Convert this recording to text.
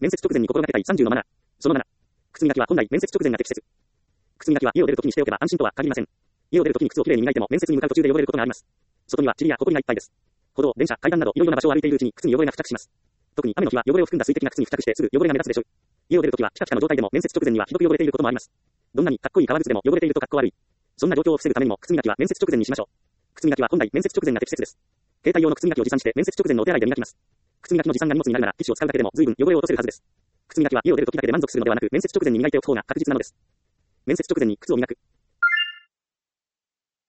面接直前に心がけたい30のマナー。その7。靴磨きは本来面接直前が適切。靴磨きは家を出るときにしておけば安心とは限りません。家を出るときに靴をきれいに磨いても面接に向かう途中で汚れることがあります。外には塵や埃がいっぱいです。歩道、電車、階段などいろいろな場所を歩いているうちに靴に汚れが付着します。特に雨の日は汚れを含んだ水滴が靴に付着してすぐ汚れが目立つでしょう。家を出るときはピカピカの状態でも面接直前にはひどく汚れていることもあります。どんなにかっこいい革靴でも汚れているとかっこ悪い。そんな状況を防ぐためにも靴磨きは面接直前にしましょう。靴磨きは本来面接直前が適切です。携帯用の靴磨きを持参して面接直前のお手洗いで磨きます。靴磨きの持参が荷物になるならティッシュを使うだけでも随分汚れを落とせるはずです。靴磨きは家を出るときだけで満足するのではなく面接直前に磨いておく方が確実なのです。面接直前に靴を磨く。